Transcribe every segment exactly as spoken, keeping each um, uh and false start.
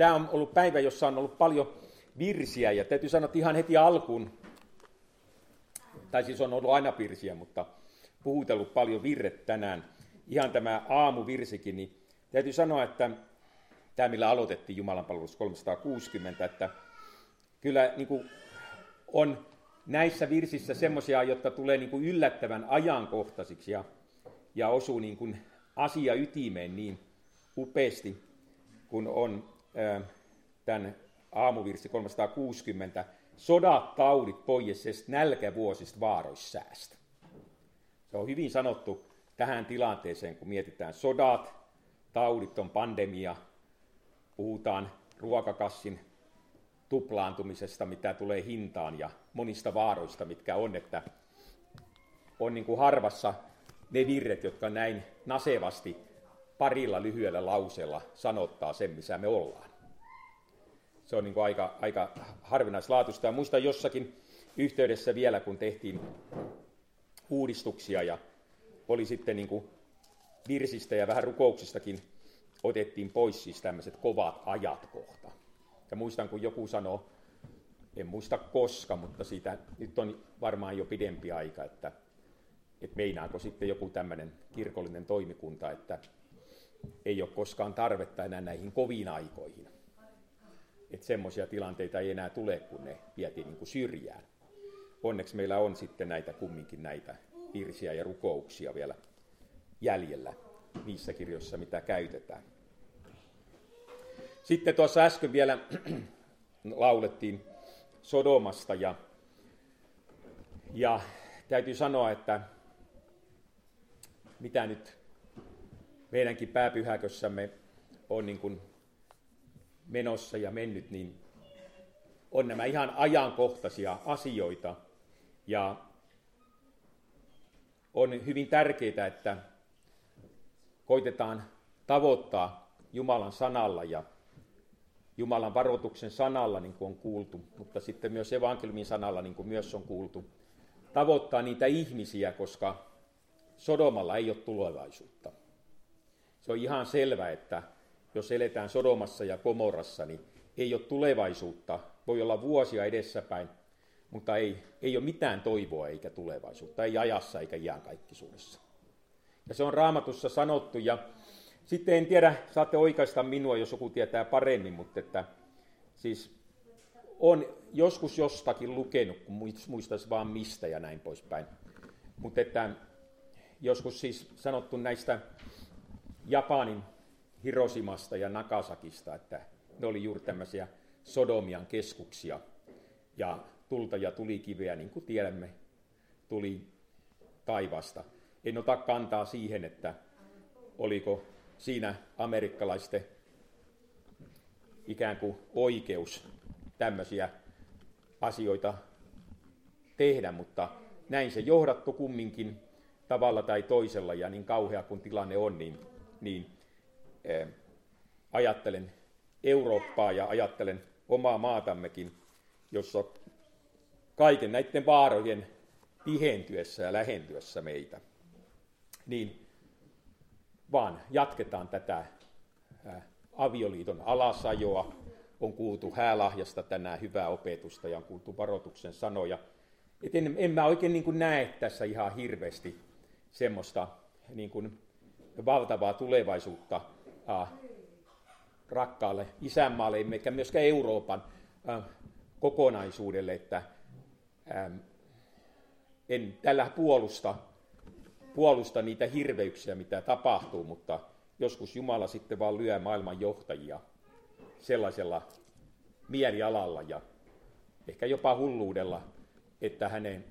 tämä on ollut päivä, jossa on ollut paljon virsiä, ja täytyy sanoa, että ihan heti alkuun, tai siis on ollut aina virsiä, mutta puhutellut paljon virret tänään, ihan tämä aamuvirsikin, niin täytyy sanoa, että tämä, millä aloitettiin Jumalanpalvelus kolmesataakuusikymmentä, että kyllä niin kuin on näissä virsissä semmoisia, jotka tulee niin kuin yllättävän ajankohtaisiksi ja, ja osuu niin kuin asia ytimeen niin upeasti, kun on äh, tämän aamuvirsi kolmesataakuusikymmentä, sodat, taudit, poiesest, nälkävuosista vaaroissäästä. Se on hyvin sanottu tähän tilanteeseen, kun mietitään sodat, taudit on pandemia, puhutaan ruokakassin tuplaantumisesta, mitä tulee hintaan, ja monista vaaroista, mitkä on, että on niin kuin harvassa ne virret, jotka näin nasevasti parilla lyhyellä lauseella sanottaa sen, missä me ollaan. Se on niin kuin aika, aika harvinaislaatuista. Ja muistan jossakin yhteydessä vielä, kun tehtiin uudistuksia ja oli sitten niin kuin virsistä ja vähän rukouksistakin otettiin pois siis tämmöiset kovat ajat kohta. Ja muistan, kun joku sanoi, en muista koska, mutta siitä nyt on varmaan jo pidempi aika, että, että meinaako sitten joku tämmöinen kirkollinen toimikunta, että ei ole koskaan tarvetta enää näihin koviin aikoihin. Että semmoisia tilanteita ei enää tule, kun ne vietiin niin kuin syrjään. Onneksi meillä on sitten näitä kumminkin näitä virsiä ja rukouksia vielä jäljellä niissä kirjoissa, mitä käytetään. Sitten tuossa äsken vielä laulettiin Sodomasta ja, ja täytyy sanoa, että mitä nyt meidänkin pääpyhäkössämme on niin kuin menossa ja mennyt, niin on nämä ihan ajankohtaisia asioita ja on hyvin tärkeää, että koitetaan tavoittaa Jumalan sanalla ja Jumalan varoituksen sanalla, niin kuin on kuultu, mutta sitten myös evankeliumin sanalla, niin kuin myös on kuultu, tavoittaa niitä ihmisiä, koska Sodomalla ei ole tulevaisuutta. Se on ihan selvä, että jos eletään Sodomassa ja Gomorrassa, niin ei ole tulevaisuutta. Voi olla vuosia edessäpäin, mutta ei, ei ole mitään toivoa eikä tulevaisuutta, ei ajassa eikä iankaikkisuudessa. Ja se on Raamatussa sanottu, ja sitten en tiedä, saatte oikaista minua, jos joku tietää paremmin, mutta että siis on joskus jostakin lukenut, kun muistaisi vaan mistä ja näin poispäin. Mutta että joskus siis sanottu näistä Japanin Hiroshimasta ja Nagasakista, että ne oli juuri tämmöisiä Sodomian keskuksia ja tulta ja tulikiveä, niin kuin tiedämme, tuli taivaasta. En ota kantaa siihen, että oliko siinä amerikkalaisten ikään kuin oikeus tämmöisiä asioita tehdä, mutta näin se johdattu kumminkin tavalla tai toisella, ja niin kauhea kun tilanne on, niin, niin eh, ajattelen Eurooppaa ja ajattelen omaa maatammekin, jossa kaiken näiden vaarojen tihentyessä ja lähentyessä meitä, niin vaan jatketaan tätä avioliiton alasajoa, on kuultu häälahjasta tänään hyvää opetusta ja on kuultu varoituksen sanoja. Et en, en mä oikein niin kuin näe tässä ihan hirveästi semmoista niin kuin valtavaa tulevaisuutta äh, rakkaalle isänmaalle, emmekä myöskään Euroopan äh, kokonaisuudelle, että äh, en tällä puolusta, puolusta niitä hirveyksiä, mitä tapahtuu, mutta joskus Jumala sitten vaan lyö maailman johtajia sellaisella mielialalla ja ehkä jopa hulluudella, että hänen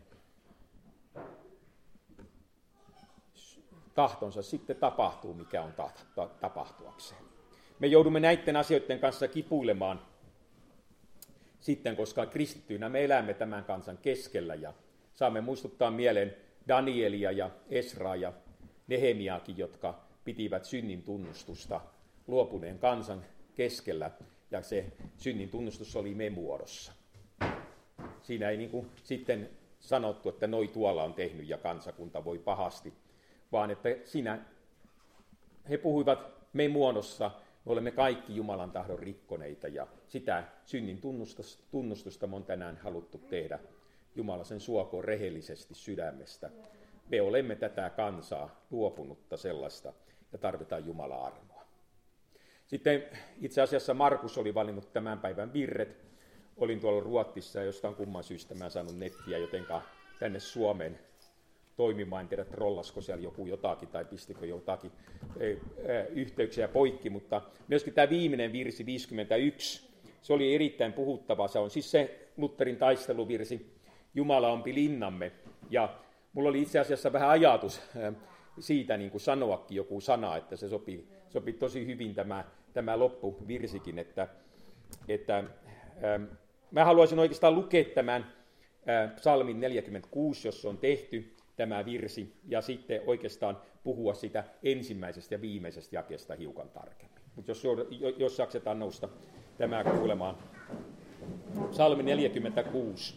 tahtonsa sitten tapahtuu, mikä on ta- ta- tapahtuakseen. Me joudumme näiden asioiden kanssa kipuilemaan sitten, koska kristittyinä me elämme tämän kansan keskellä ja saamme muistuttaa mieleen Danielia ja Esraa ja Nehemiaakin, jotka pitivät synnin tunnustusta luopuneen kansan keskellä, ja se synnin tunnustus oli me muodossa. Siinä ei niin kuin sitten sanottu, että noi tuolla on tehnyt ja kansakunta voi pahasti, vaan että siinä he puhuivat me muodossa Me olemme kaikki Jumalan tahdon rikkoneita ja sitä synnin tunnustusta, tunnustusta me on tänään haluttu tehdä. Jumala sen suokoon rehellisesti sydämestä. Me olemme tätä kansaa luopunutta sellaista ja tarvitaan Jumalan armoa. Sitten itse asiassa Markus oli valinnut tämän päivän virret. Olin tuolla Ruotsissa ja jostain kumman syystä mä en saanut nettiä, jotenka tänne Suomeen toimimaan. En tiedä, trollasko siellä joku jotakin tai pistikö jotakin yhteyksiä poikki, mutta myöskin tämä viimeinen virsi viisikymmentäyksi, se oli erittäin puhuttava. Se on siis se Lutherin taisteluvirsi, Jumala ompi linnamme. Ja mulla oli itse asiassa vähän ajatus siitä niin kuin sanoakin joku sana, että se sopii, sopii tosi hyvin tämä, tämä loppuvirsikin, että, että ähm, mä haluaisin oikeastaan lukea tämän äh, psalmin neljäkymmentäkuusi, jos on tehty tämä virsi, ja sitten oikeastaan puhua sitä ensimmäisestä ja viimeisestä jakeesta hiukan tarkemmin. Mutta jos, jos jaksetaan nousta tämä kuulemaan. Psalmi neljäkymmentäkuusi.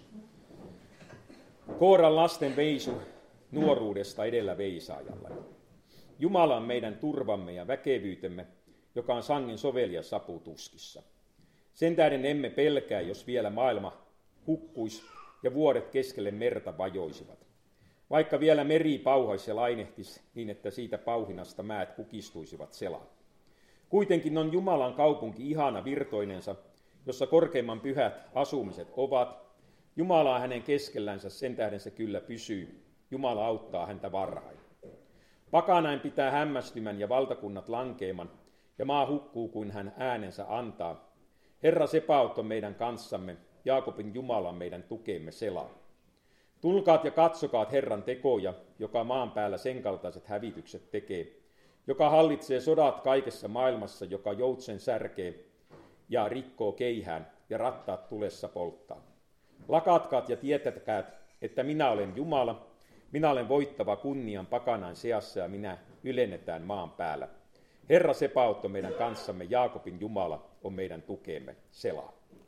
Kooran lasten veisu nuoruudesta edellä veisaajalle. Jumala on meidän turvamme ja väkevyytemme, joka on sangen sovelias saputuskissa. Sen tähden emme pelkää, jos vielä maailma hukkuisi ja vuoret keskelle merta vajoisivat. Vaikka vielä meri pauhaisi ja lainehtisi niin, että siitä pauhinasta määt kukistuisivat selaan. Kuitenkin on Jumalan kaupunki ihana virtoinensa, jossa korkeimman pyhät asumiset ovat. Jumala on hänen keskellänsä, sen tähden se kyllä pysyy. Jumala auttaa häntä varhain. Pakanain pitää hämmästymän ja valtakunnat lankeeman, ja maa hukkuu kuin hän äänensä antaa. Herra Sebaot on meidän kanssamme, Jaakobin Jumala on meidän tukemme selaa. Tulkaat ja katsokaat Herran tekoja, joka maan päällä sen kaltaiset hävitykset tekee, joka hallitsee sodat kaikessa maailmassa, joka joutsen särkee ja rikkoo keihään ja rattaat tulessa polttaa. Lakatkaat ja tietäkäät, että minä olen Jumala, minä olen voittava kunnian pakanain seassa ja minä ylennetään maan päällä. Herra Sebaot on meidän kanssamme, Jaakobin Jumala on meidän tukemme, selaa.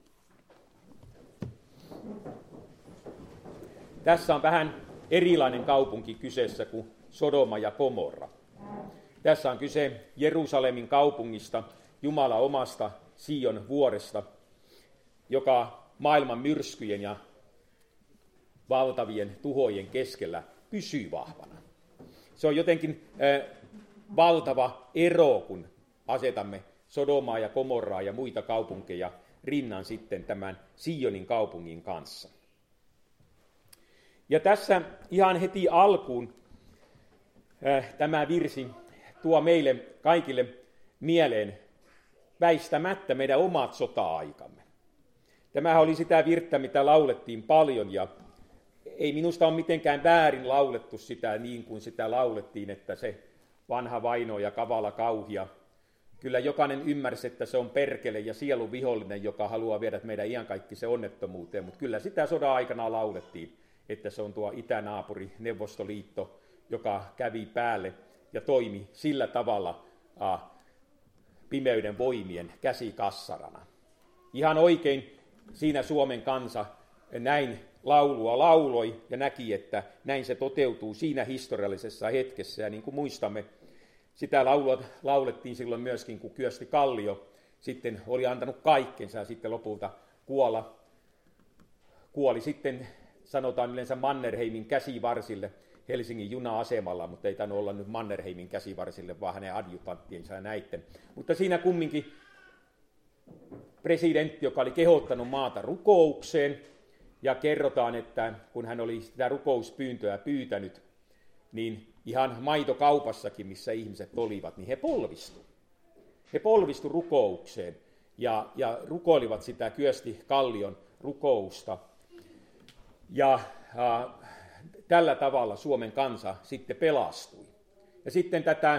Tässä on vähän erilainen kaupunki kyseessä kuin Sodoma ja Gomorra. Tässä on kyse Jerusalemin kaupungista, Jumala omasta Sion vuoresta, joka maailman myrskyjen ja valtavien tuhojen keskellä pysyy vahvana. Se on jotenkin äh, valtava ero, kun asetamme Sodomaa ja Gomorraa ja muita kaupunkeja rinnan sitten tämän Sionin kaupungin kanssa. Ja tässä ihan heti alkuun äh, tämä virsi tuo meille kaikille mieleen väistämättä meidän omat sota-aikamme. Tämähän oli sitä virttä, mitä laulettiin paljon, ja ei minusta ole mitenkään väärin laulettu sitä niin kuin sitä laulettiin, että se vanha vaino ja kavala kauhia. Kyllä jokainen ymmärsi, että se on perkele ja sielun vihollinen, joka haluaa viedä meidän iankaikkiseen onnettomuuteen, mutta kyllä sitä sodan aikana laulettiin, että se on tuo itänaapuri Neuvostoliitto, joka kävi päälle ja toimi sillä tavalla äh, pimeyden voimien käsikassarana. Ihan oikein siinä Suomen kansa näin laulua lauloi ja näki, että näin se toteutuu siinä historiallisessa hetkessä. Ja niin kuin muistamme, sitä laulua laulettiin silloin myöskin, kun Kyösti Kallio sitten oli antanut kaikkensa ja sitten lopulta kuolla. Kuoli sitten, sanotaan yleensä Mannerheimin käsivarsille Helsingin juna-asemalla, mutta ei tainnut olla nyt Mannerheimin käsivarsille, vaan hänen adjutanttiensa ja näitten. Mutta siinä kumminkin presidentti, joka oli kehottanut maata rukoukseen, ja kerrotaan, että kun hän oli sitä rukouspyyntöä pyytänyt, niin ihan maitokaupassakin, missä ihmiset olivat, niin he polvistu. He polvistu rukoukseen ja, ja rukoilivat sitä Kyösti Kallion rukousta. Ja äh, tällä tavalla Suomen kansa sitten pelastui. Ja sitten tätä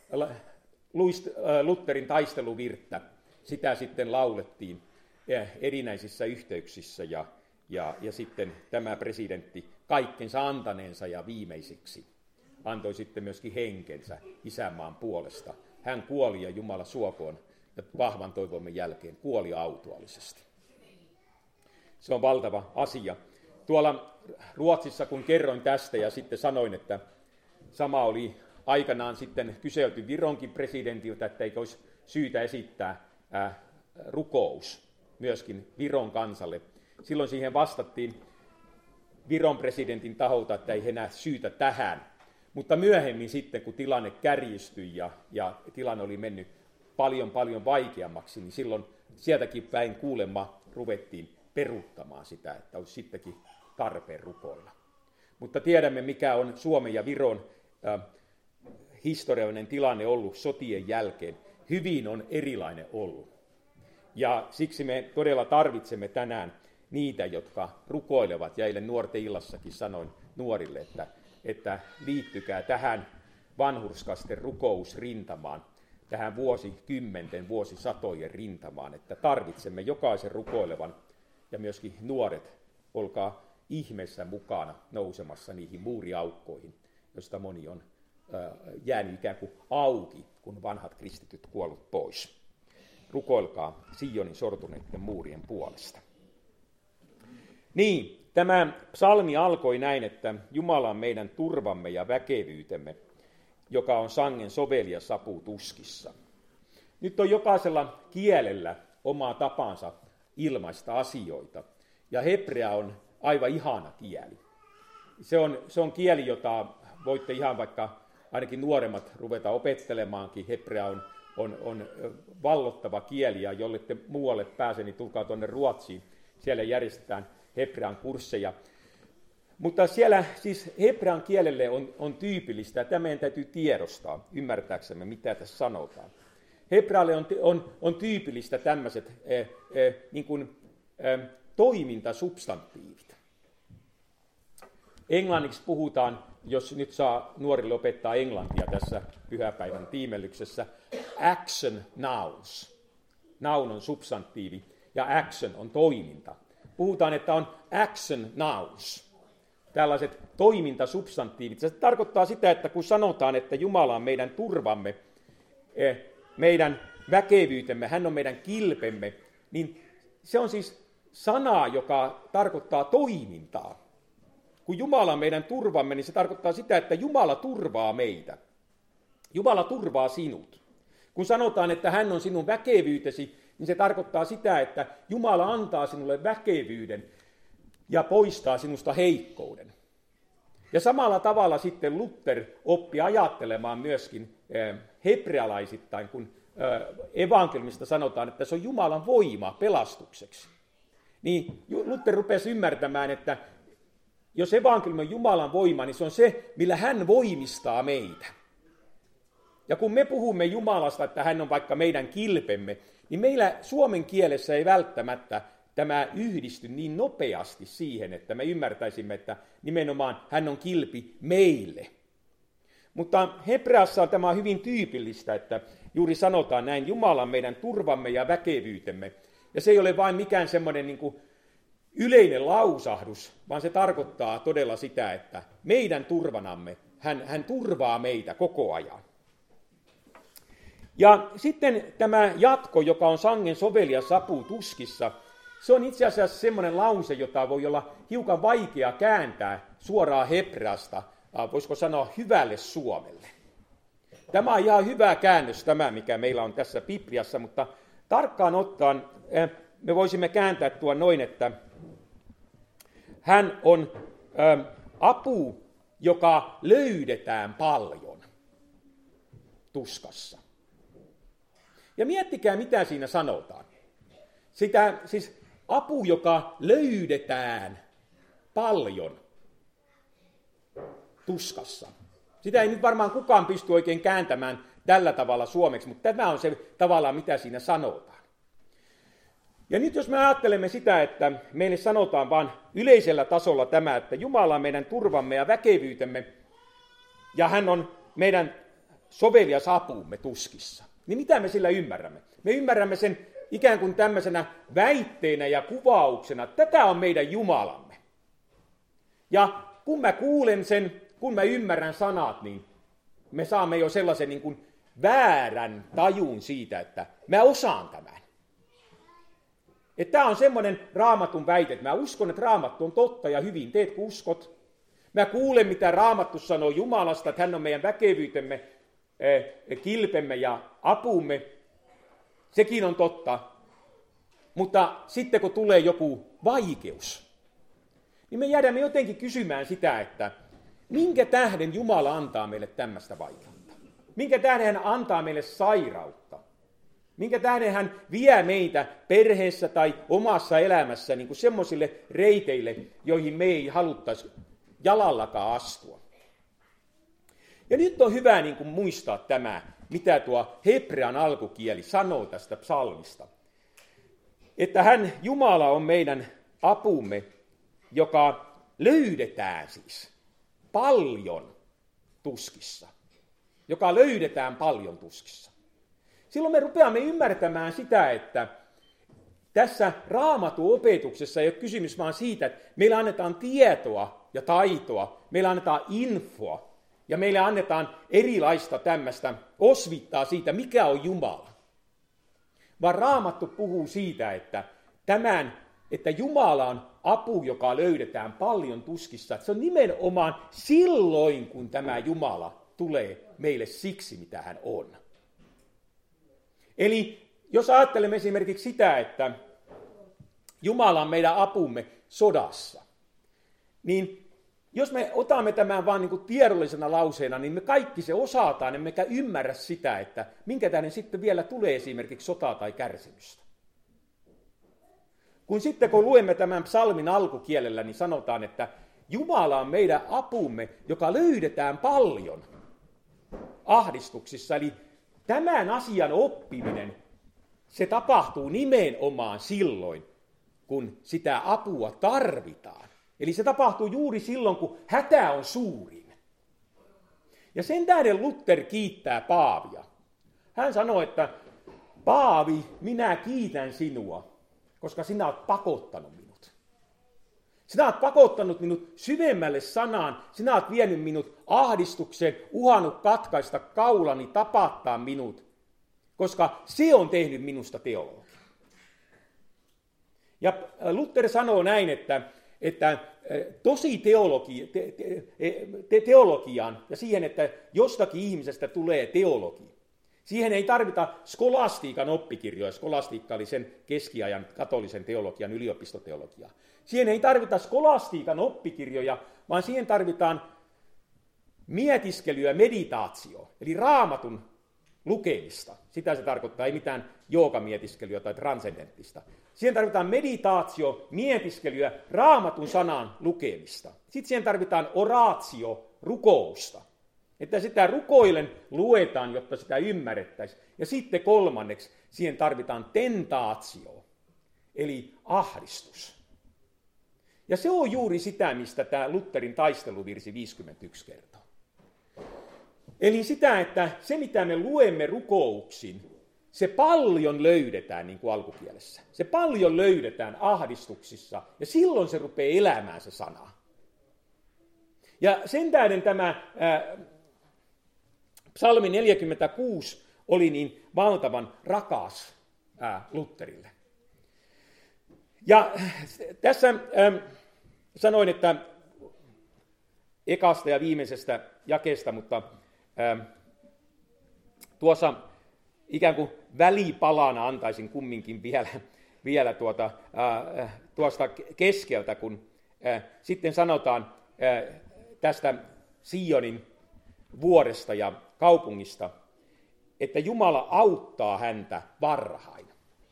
Lutherin taisteluvirttä, sitä sitten laulettiin erinäisissä yhteyksissä ja Ja, ja sitten tämä presidentti kaikkensa antaneensa ja viimeisiksi antoi sitten myöskin henkensä isänmaan puolesta. Hän kuoli ja Jumala suokoon ja vahvan toivomme jälkeen kuoli autuaalisesti. Se on valtava asia. Tuolla Ruotsissa, kun kerroin tästä ja sitten sanoin, että sama oli aikanaan sitten kyselty Vironkin presidentiltä, että eikö olisi syytä esittää äh, rukous myöskin Viron kansalle. Silloin siihen vastattiin Viron presidentin taholta, että ei he näe syytä tähän. Mutta myöhemmin sitten, kun tilanne kärjistyi ja, ja tilanne oli mennyt paljon paljon vaikeammaksi, niin silloin sieltäkin päin kuulemma ruvettiin peruuttamaan sitä, että olisi sittenkin tarpeen rukoilla. Mutta tiedämme, mikä on Suomen ja Viron äh, historiallinen tilanne ollut sotien jälkeen. Hyvin on erilainen ollut. Ja siksi me todella tarvitsemme tänään niitä, jotka rukoilevat. Ja eilen nuorten illassakin sanoin nuorille, että, että liittykää tähän vanhurskasten rukousrintamaan, tähän vuosikymmenten, vuosisatojen rintamaan, että tarvitsemme jokaisen rukoilevan ja myöskin nuoret, olkaa ihmeessä mukana nousemassa niihin muuriaukkoihin, joista moni on äh, jäänyt ikään kuin auki, kun vanhat kristityt kuollut pois. Rukoilkaa Sionin sortuneiden muurien puolesta. Niin, tämä psalmi alkoi näin, että Jumala on meidän turvamme ja väkevyytemme, joka on sangen sovelias apu tuskissa. Nyt on jokaisella kielellä oma tapansa ilmaista asioita, ja hebrea on aivan ihana kieli. Se on, se on kieli, jota voitte ihan vaikka ainakin nuoremmat ruveta opettelemaankin. Hebrea on, on, on vallottava kieli, ja jolle te muualle pääse, niin tulkaa tuonne Ruotsiin. Siellä järjestetään hebrean kursseja. Mutta siellä siis hebrean kielelle on, on tyypillistä, ja tämä meidän täytyy tiedostaa, ymmärtääksemme, mitä tässä sanotaan. Hebrealle on, on, on tyypillistä tämmöiset eh, eh, niin kuin, eh, toimintasubstantiivit. Englanniksi puhutaan, jos nyt saa nuorille opettaa englantia tässä pyhäpäivän tiimellyksessä, action nouns. Noun on substantiivi ja action on toiminta. Puhutaan, että on action nouns. Tällaiset toimintasubstantiivit. Se tarkoittaa sitä, että kun sanotaan, että Jumala on meidän turvamme, meidän väkevyytemme, hän on meidän kilpemme, niin se on siis sana, joka tarkoittaa toimintaa. Kun Jumala on meidän turvamme, niin se tarkoittaa sitä, että Jumala turvaa meitä. Jumala turvaa sinut. Kun sanotaan, että hän on sinun väkevyytesi, niin se tarkoittaa sitä, että Jumala antaa sinulle väkevyyden ja poistaa sinusta heikkouden. Ja samalla tavalla sitten Luther oppi ajattelemaan myöskin hebrealaisittain, kun evankeliumista sanotaan, että se on Jumalan voima pelastukseksi. Niin Luther rupesi ymmärtämään, että jos evankeliumi on Jumalan voima, niin se on se, millä hän voimistaa meitä. Ja kun me puhumme Jumalasta, että hän on vaikka meidän kilpemme, niin meillä suomen kielessä ei välttämättä tämä yhdisty niin nopeasti siihen, että me ymmärtäisimme, että nimenomaan hän on kilpi meille. Mutta hebreassa on tämä hyvin tyypillistä, että juuri sanotaan näin, Jumala on meidän turvamme ja väkevyytemme. Ja se ei ole vain mikään semmoinen niin kuin yleinen lausahdus, vaan se tarkoittaa todella sitä, että meidän turvanamme, hän, hän turvaa meitä koko ajan. Ja sitten tämä jatko, joka on sangen sovelias apu tuskissa, se on itse asiassa semmoinen lause, jota voi olla hiukan vaikea kääntää suoraan hebreasta, voisiko sanoa hyvälle Suomelle. Tämä on ihan hyvä käännös tämä, mikä meillä on tässä Bibliassa, mutta tarkkaan ottaen me voisimme kääntää tuo noin, että hän on ä, apu, joka löydetään paljon tuskassa. Ja miettikää, mitä siinä sanotaan. Sitä, siis apu, joka löydetään paljon tuskassa. Sitä ei nyt varmaan kukaan pysty oikein kääntämään tällä tavalla suomeksi, mutta tämä on se tavallaan, mitä siinä sanotaan. Ja nyt jos me ajattelemme sitä, että meille sanotaan vain yleisellä tasolla tämä, että Jumala on meidän turvamme ja väkevyytemme, ja hän on meidän sovelias apumme tuskissa, niin mitä me sillä ymmärrämme? Me ymmärrämme sen ikään kuin tämmöisenä väitteenä ja kuvauksena, että tätä on meidän Jumalamme. Ja kun mä kuulen sen, kun mä ymmärrän sanat, niin me saamme jo sellaisen niin kuin väärän tajun siitä, että mä osaan tämän. Että tämä on semmoinen Raamatun väite, että mä uskon, että Raamattu on totta ja hyvin, teet kun uskot. Mä kuulen, mitä Raamattu sanoo Jumalasta, että hän on meidän väkevyytemme, kilpemme ja apumme. sekin on totta. Mutta sitten kun tulee joku vaikeus, niin me jäädämme jotenkin kysymään sitä, että minkä tähden Jumala antaa meille tämmöistä vaikeutta? Minkä tähden hän antaa meille sairautta? Minkä tähden hän vie meitä perheessä tai omassa elämässä niin kuin semmoisille reiteille, joihin me ei haluttaisi jalallakaan astua? Ja nyt on hyvä niin kuin muistaa tämä, mitä tuo hebrean alkukieli sanoo tästä psalmista. Että hän, Jumala, on meidän apumme, joka löydetään siis paljon tuskissa. Joka löydetään paljon tuskissa. Silloin me rupeamme ymmärtämään sitä, että tässä Raamatun opetuksessa ei ole kysymys vaan siitä, että meillä annetaan tietoa ja taitoa, meillä annetaan infoa ja meille annetaan erilaista tämmöistä osvittaa siitä, mikä on Jumala. Vaan Raamattu puhuu siitä, että, tämän, että Jumala on apu, joka löydetään paljon tuskissa. Että se on nimenomaan silloin, kun tämä Jumala tulee meille siksi, mitä hän on. Eli jos ajattelemme esimerkiksi sitä, että Jumala on meidän apumme sodassa, niin jos me otamme tämän vain niin kuin tiedollisena lauseena, niin me kaikki se osataan, emmekä ymmärrä sitä, että minkä tähden sitten vielä tulee esimerkiksi sotaa tai kärsimystä. Kun sitten kun luemme tämän psalmin alkukielellä, niin sanotaan, että Jumala on meidän apumme, joka löydetään paljon ahdistuksissa. Eli tämän asian oppiminen, se tapahtuu nimenomaan silloin, kun sitä apua tarvitaan. Eli se tapahtuu juuri silloin, kun hätä on suurin. Ja sen tähden Luther kiittää Paavia. Hän sanoi, että Paavi, minä kiitän sinua, koska sinä olet pakottanut minut. Sinä olet pakottanut minut syvemmälle sanaan. Sinä olet vienyt minut ahdistukseen, uhannut katkaista kaulani, tapattaa minut, koska se on tehnyt minusta teologia. Ja Luther sanoo näin, että että tosi teologi, te, te, teologiaan ja siihen, että jostakin ihmisestä tulee teologi. Siihen ei tarvita skolastiikan oppikirjoja. Skolastiikka oli sen keskiajan katolisen teologian yliopistoteologiaa. Siihen ei tarvita skolastiikan oppikirjoja, vaan siihen tarvitaan mietiskelyä, meditaatio, eli Raamatun lukemista. Sitä se tarkoittaa, ei mitään joogamietiskelyä tai transcendenttista. Siihen tarvitaan meditaatio, mietiskelyä, Raamatun sanan lukemista. Sitten siihen tarvitaan oraatio, rukousta. Että sitä rukoilen luetaan, jotta sitä ymmärrettäisiin. Ja sitten kolmanneksi siihen tarvitaan tentaatio, eli ahdistus. Ja se on juuri sitä, mistä tämä Lutherin taisteluvirsi viisikymmentäyksi kertoo. Eli sitä, että se mitä me luemme rukouksin, se paljon löydetään, niin kuin alkukielessä. Se paljon löydetään ahdistuksissa, ja silloin se rupeaa elämään se sana. Ja sen tähden tämä ää, psalmi neljäkymmentäkuusi oli niin valtavan rakas ää, Lutherille. Ja tässä ää, sanoin, että ekasta ja viimeisestä jakeesta, mutta ää, tuossa ikään kuin välipalana antaisin kumminkin vielä, vielä tuota, ää, tuosta keskeltä, kun ää, sitten sanotaan ää, tästä Sionin vuoresta ja kaupungista, että Jumala auttaa häntä varhain.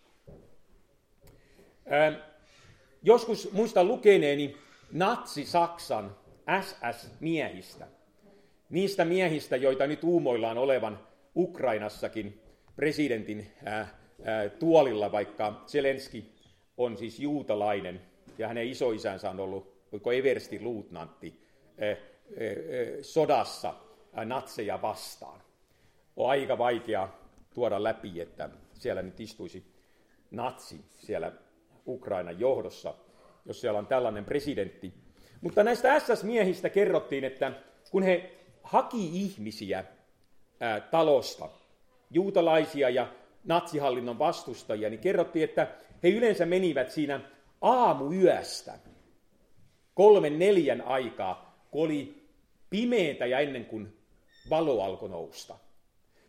Ää, joskus muistan lukeneeni natsi-Saksan S S-miehistä, niistä miehistä, joita nyt uumoillaan olevan Ukrainassakin presidentin ää, ää, tuolilla, vaikka Zelenski on siis juutalainen ja hänen isoisänsä on ollut, oliko eversti luutnantti, ää, ää, sodassa ää, natseja vastaan. On aika vaikea tuoda läpi, että siellä nyt istuisi natsi siellä Ukrainan johdossa, jos siellä on tällainen presidentti. Mutta näistä S S-miehistä kerrottiin, että kun he haki ihmisiä ää, talosta, juutalaisia ja natsihallinnon vastustajia, niin kerrottiin, että he yleensä menivät siinä aamuyöstä kolmen neljän aikaa, kun oli pimeätä ja ennen kuin valo alkoi nousta.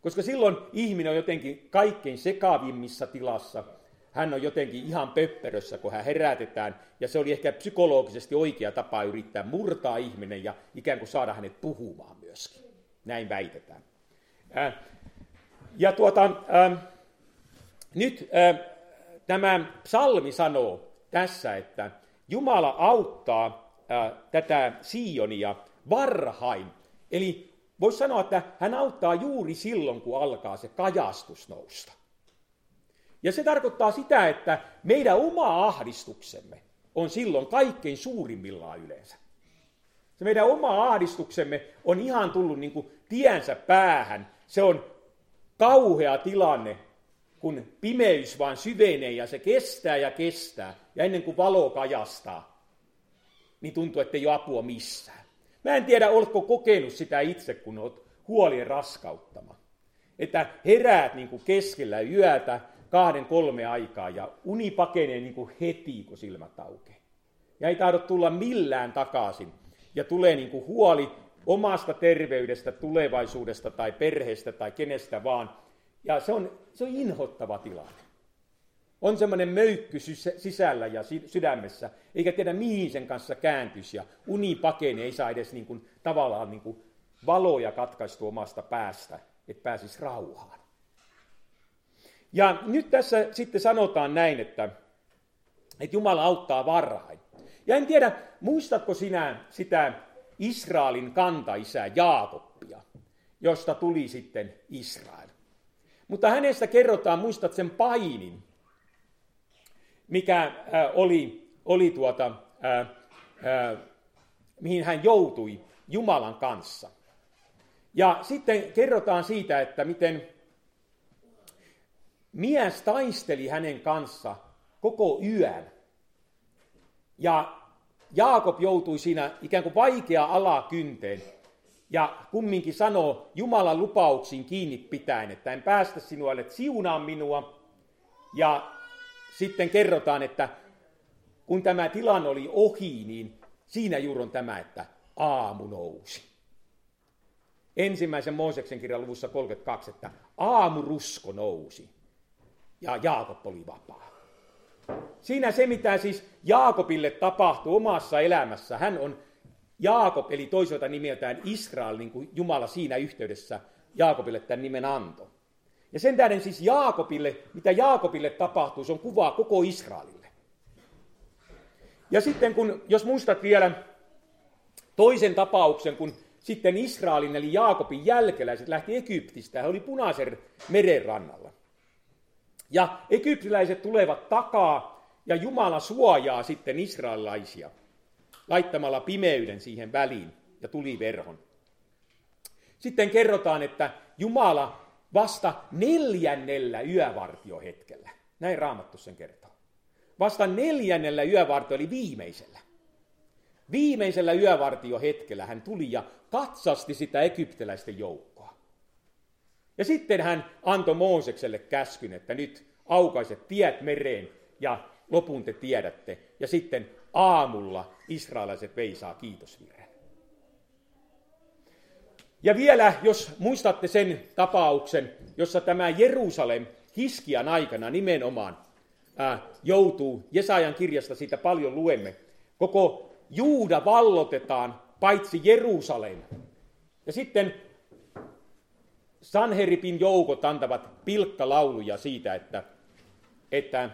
Koska silloin ihminen on jotenkin kaikkein sekavimmissa tilassa. Hän on jotenkin ihan pöppärössä, kun hän herätetään. Ja se oli ehkä psykologisesti oikea tapa yrittää murtaa ihminen ja ikään kuin saada hänet puhumaan myöskin. Näin väitetään. Äh, ja tuota, äh, nyt äh, tämä psalmi sanoo tässä, että Jumala auttaa äh, tätä Sionia varhain. Eli voisi sanoa, että hän auttaa juuri silloin, kun alkaa se kajastus nousta. Ja se tarkoittaa sitä, että meidän oma ahdistuksemme on silloin kaikkein suurimmillaan yleensä. Se meidän oma ahdistuksemme on ihan tullut niin kuin tiensä päähän. Se on kauhea tilanne, kun pimeys vaan syvenee ja se kestää ja kestää. Ja ennen kuin valo kajastaa, niin tuntuu, että ei ole apua missään. Mä en tiedä, oletko kokenut sitä itse, kun olet huolien raskauttama. Että heräät niin kuin keskellä yötä, kahden kolme aikaa, ja uni pakenee niin kuin heti, kun silmät aukeaa. Ja ei tahdo tulla millään takaisin. Ja tulee niin kuin huoli omasta terveydestä, tulevaisuudesta tai perheestä tai kenestä vaan. Ja se on, se on inhottava tilanne. On semmoinen möykky sisällä ja sydämessä, eikä tiedä mihin sen kanssa kääntyisi. Ja uni pakenee, ei saa edes niin kuin, tavallaan niin kuin valoja katkaistu omasta päästä, että pääsisi rauhaan. Ja nyt tässä sitten sanotaan näin, että, että Jumala auttaa varhain. Ja en tiedä, muistatko sinä sitä Israelin kantaisää Jaakobia, josta tuli sitten Israel. Mutta hänestä kerrotaan, muistat sen painin, mikä äh, oli, oli tuota, äh, äh, mihin hän joutui Jumalan kanssa. Ja sitten kerrotaan siitä, että miten mies taisteli hänen kanssa koko yön. Ja Jaakob joutui siinä ikään kuin vaikea alakynteen. Ja kumminkin sanoo Jumalan lupauksiin kiinni pitäen, että en päästä sinua, että siunaa minua. Ja sitten kerrotaan, että kun tämä tilanne oli ohi, niin siinä juuri on tämä, että aamu nousi. Ensimmäisen Mooseksen kirjan luvussa kolmekymmentäkaksi, että aamurusko nousi ja Jaakob oli vapaa. Siinä se, mitä siis Jaakobille tapahtui omassa elämässä. Hän on Jaakob, eli toisaalta nimeltään Israel, niin kuin Jumala siinä yhteydessä Jaakobille tämän nimen antoi. Ja sen tähden siis Jaakobille, mitä Jaakobille tapahtuu, se on kuvaa koko Israelille. Ja sitten kun, jos muistat vielä toisen tapauksen, kun sitten Israelin eli Jaakobin jälkeläiset lähti Egyptistä, he oli Punaisen meren rannalla. Ja egyptiläiset tulevat takaa ja Jumala suojaa sitten israelilaisia laittamalla pimeyden siihen väliin ja tuliverhon. Sitten kerrotaan, että Jumala vasta neljännellä yövartiohetkellä, näin Raamattu sen kertoo, vasta neljännellä yövartio eli viimeisellä. Viimeisellä yövartiohetkellä hän tuli ja katsasti sitä egyptiläisten joukkoa. Ja sitten hän antoi Moosekselle käskyn, että nyt aukaiset tiet mereen ja lopun te tiedätte. Ja sitten aamulla israelaiset veisaa kiitosvirren. Ja vielä, jos muistatte sen tapauksen, jossa tämä Jerusalem Hiskian aikana nimenomaan ää, joutuu, Jesajan kirjasta siitä paljon luemme, koko Juuda vallotetaan paitsi Jerusalem. Ja sitten Sanheribin joukot antavat pilkkalauluja siitä, että, että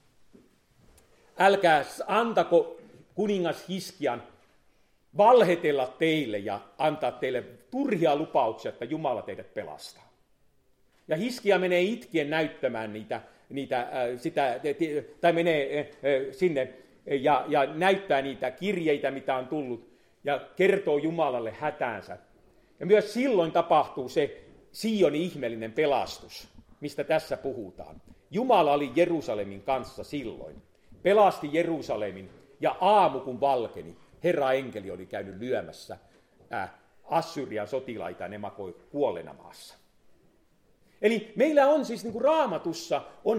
älkää antako kuningas Hiskian valhetella teille ja antaa teille turhia lupauksia, että Jumala teidät pelastaa. Ja Hiskia menee itkien näyttämään niitä, niitä äh, sitä, tai menee äh, sinne ja, ja näyttää niitä kirjeitä, mitä on tullut, ja kertoo Jumalalle hätäänsä. Ja myös silloin tapahtuu se Sionin ihmeellinen pelastus, mistä tässä puhutaan. Jumala oli Jerusalemin kanssa silloin. Pelasti Jerusalemin, ja aamu kun valkeni, Herra enkeli oli käynyt lyömässä äh, Assyrian sotilaita, ja ne makoi kuolleena maassa. Eli meillä on siis niin kuin Raamatussa on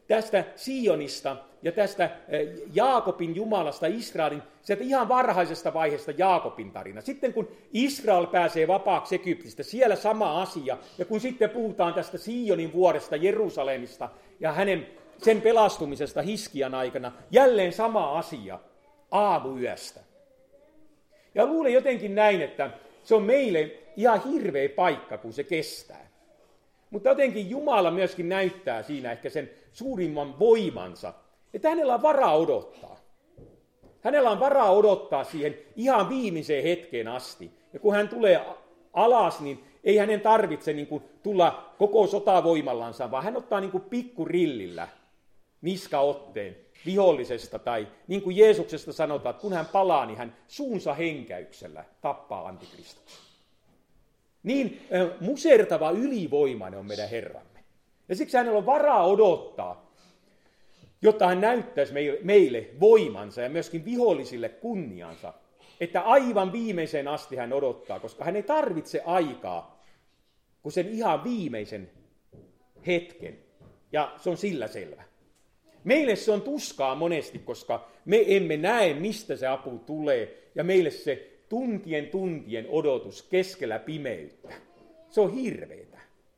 tästä Sionista ja tästä Jaakobin Jumalasta, Israelin, sieltä ihan varhaisesta vaiheesta Jaakobin tarina. Sitten kun Israel pääsee vapaaksi Egyptistä, siellä sama asia. Ja kun sitten puhutaan tästä Sionin vuodesta, Jerusalemista ja hänen sen pelastumisesta Hiskian aikana, jälleen sama asia aamuyöstä. Ja luulen jotenkin näin, että se on meille ihan hirveä paikka, kun se kestää. Mutta jotenkin Jumala myöskin näyttää siinä ehkä sen suurimman voimansa, että hänellä on varaa odottaa. Hänellä on varaa odottaa siihen ihan viimeiseen hetkeen asti. Ja kun hän tulee alas, niin ei hänen tarvitse niin kuin tulla koko sotavoimallansa, vaan hän ottaa niin kuin pikkurillillä niskaotteen vihollisesta. Tai niin kuin Jeesuksesta sanotaan, että kun hän palaa, niin hän suunsa henkäyksellä tappaa antikristuksen. Niin musertava ylivoimainen on meidän Herramme. Ja siksi hänellä on varaa odottaa, jotta hän näyttäisi meille voimansa ja myöskin vihollisille kunniansa, että aivan viimeiseen asti hän odottaa, koska hän ei tarvitse aikaa kuin sen ihan viimeisen hetken. Ja se on sillä selvä. Meille se on tuskaa monesti, koska me emme näe, mistä se apu tulee, ja meille se tuntien tuntien odotus keskellä pimeyttä. Se on hirveetä.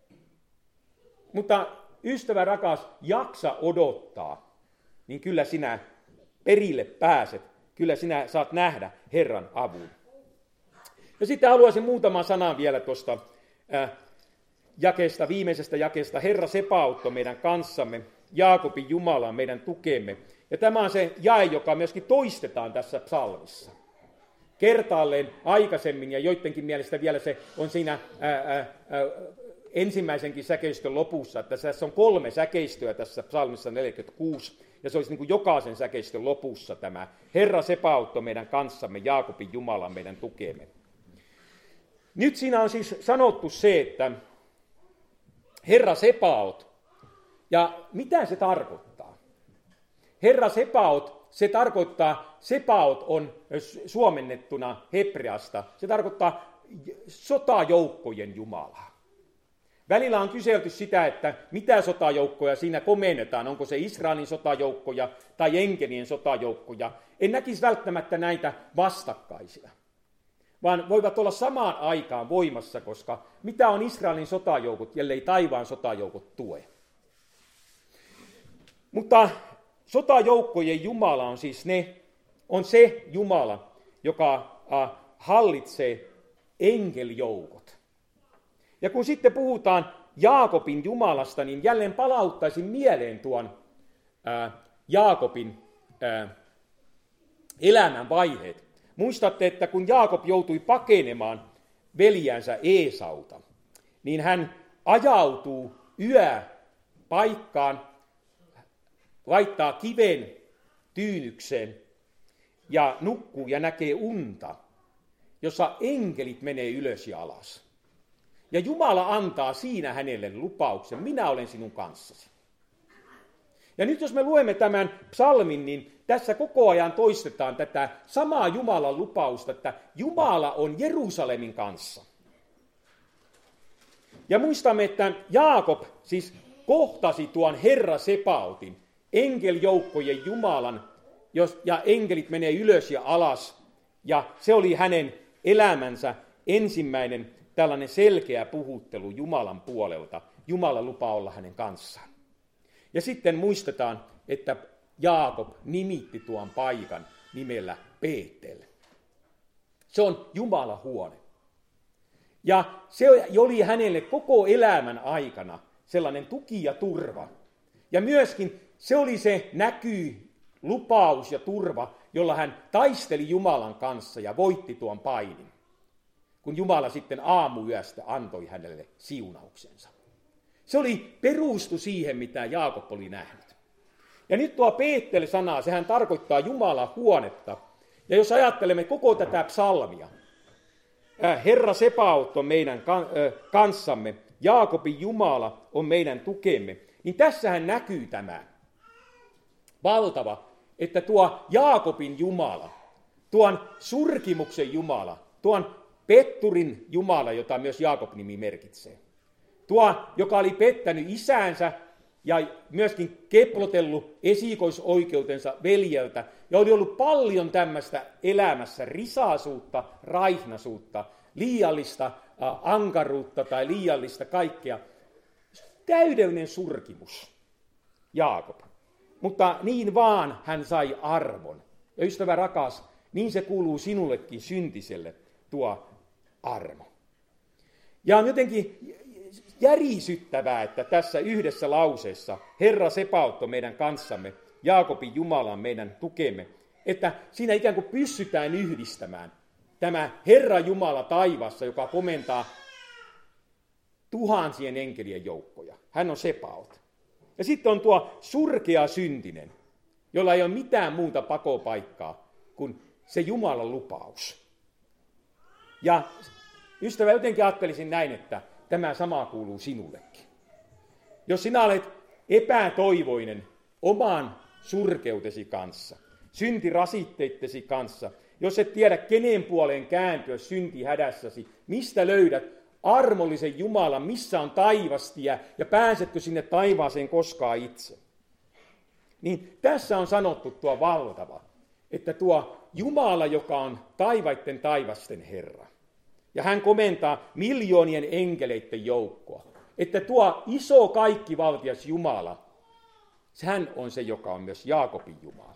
Mutta ystävä rakas, jaksa odottaa, niin kyllä sinä perille pääset. Kyllä sinä saat nähdä Herran avun. Ja sitten haluaisin muutaman sanan vielä tuosta äh, jakeesta, viimeisestä jakeesta. Herra Sebaot on meidän kanssamme, Jaakobin Jumala on meidän tukemme. Ja tämä on se jae, joka myöskin toistetaan tässä psalmissa. Kertaalleen aikaisemmin, ja joidenkin mielestä vielä se on siinä ää, ää, ensimmäisenkin säkeistön lopussa, että tässä on kolme säkeistöä tässä psalmissa neljäkymmentäkuusi, ja se olisi niin kuin jokaisen säkeistön lopussa tämä Herra Sebaot on meidän kanssamme, Jaakobin Jumala on meidän tukemme. Nyt siinä on siis sanottu se, että Herra Sebaot, ja mitä se tarkoittaa? Herra Sebaot, se tarkoittaa, Sebaot on suomennettuna hebreasta, se tarkoittaa sotajoukkojen Jumalaa. Välillä on kyselty sitä, että mitä sotajoukkoja siinä komennetaan, onko se Israelin sotajoukkoja tai enkelien sotajoukkoja. En näkisi välttämättä näitä vastakkaisia, vaan voivat olla samaan aikaan voimassa, koska mitä on Israelin sotajoukot, ellei taivaan sotajoukot tue. Mutta sotajoukkojen Jumala on siis ne, on se Jumala, joka äh, hallitsee enkelijoukot. Ja kun sitten puhutaan Jaakobin Jumalasta, niin jälleen palauttaisin mieleen tuon äh, Jaakobin äh, elämän vaiheet. Muistatte, että kun Jaakob joutui pakenemaan veljänsä Eesauta, niin hän ajautuu yöpaikkaan, laittaa kiven tyynykseen ja nukkuu ja näkee unta, jossa enkelit menee ylös ja alas. Ja Jumala antaa siinä hänelle lupauksen, minä olen sinun kanssasi. Ja nyt jos me luemme tämän psalmin, niin tässä koko ajan toistetaan tätä samaa Jumalan lupausta, että Jumala on Jerusalemin kanssa. Ja muistamme, että Jaakob siis kohtasi tuon Herra Sebaotin, enkeljoukkojen Jumalan, ja enkelit menee ylös ja alas, ja se oli hänen elämänsä ensimmäinen tällainen selkeä puhuttelu Jumalan puolelta. Jumala lupaa olla hänen kanssaan. Ja sitten muistetaan, että Jaakob nimitti tuon paikan nimellä Beetel. Se on Jumalan huone. Ja se oli hänelle koko elämän aikana sellainen tuki ja turva. Ja myöskin se oli se näky, lupaus ja turva, jolla hän taisteli Jumalan kanssa ja voitti tuon painin, kun Jumala sitten aamuyöstä antoi hänelle siunauksensa. Se oli perustu siihen, mitä Jaakob oli nähnyt. Ja nyt tuo Beetel-sana, sehän tarkoittaa Jumalan huonetta. Ja jos ajattelemme koko tätä psalmia, Herra Sebaot on meidän kanssamme, Jaakobin Jumala on meidän tukemme, niin tässähän näkyy tämä valtava, että tuo Jaakobin Jumala, tuon surkimuksen Jumala, tuon Petturin Jumala, jota myös Jaakob-nimi merkitsee, tuo, joka oli pettänyt isänsä ja myöskin keplotellut esikoisoikeutensa veljeltä, ja oli ollut paljon tämmöistä elämässä risaisuutta, raihnasuutta, liiallista äh, ankaruutta tai liiallista kaikkea. Täydellinen surkimus, Jaakob. Mutta niin vaan hän sai armon. Ja ystävä rakas, niin se kuuluu sinullekin syntiselle, tuo armo. Ja on jotenkin järisyttävää, että tässä yhdessä lauseessa Herra sepauttoi meidän kanssamme, Jaakobin Jumala on meidän tukemme, että siinä ikään kuin pystytään yhdistämään tämä Herra Jumala taivaassa, joka komentaa tuhansien enkelien joukkoja. Hän on Sebaot. Ja sitten on tuo surkea syntinen, jolla ei ole mitään muuta pakopaikkaa kuin se Jumalan lupaus. Ja ystävä, jotenkin ajattelisin näin, että tämä sama kuuluu sinullekin. Jos sinä olet epätoivoinen oman surkeutesi kanssa, syntirasitteittesi kanssa, jos et tiedä kenen puoleen kääntyä syntihädässäsi, mistä löydät armollisen Jumalan, missä on taivastie ja pääsetkö sinne taivaaseen koskaan itse. Niin tässä on sanottu tuo valtava, että tuo Jumala, joka on taivaitten taivasten Herra, ja hän komentaa miljoonien enkeleiden joukkoa, että tuo iso kaikkivaltias Jumala, hän on se, joka on myös Jaakobin Jumala.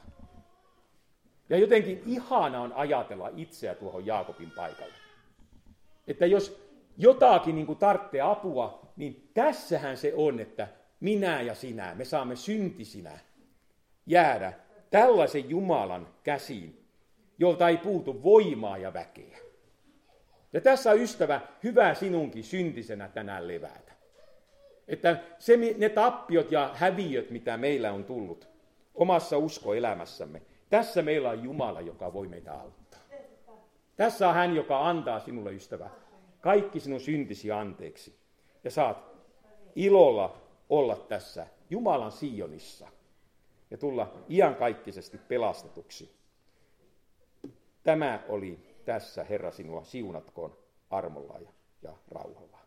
Ja jotenkin ihana on ajatella itseä tuohon Jaakobin paikalle. Että jos jotakin niin kuin tarvitsee apua, niin tässähän se on, että minä ja sinä, me saamme syntisinä jäädä tällaisen Jumalan käsiin, jolta ei puutu voimaa ja väkeä. Ja tässä on, ystävä, hyvä sinunkin syntisenä tänään levätä. Että se, ne tappiot ja häviöt, mitä meillä on tullut omassa uskoelämässämme, tässä meillä on Jumala, joka voi meitä auttaa. Tässä on hän, joka antaa sinulle, ystävä, kaikki sinun syntisi anteeksi. Ja saat ilolla olla tässä Jumalan Sionissa ja tulla iankaikkisesti pelastetuksi. Tämä oli tässä, Herra, sinua siunatkoon armolla ja, ja rauhalla.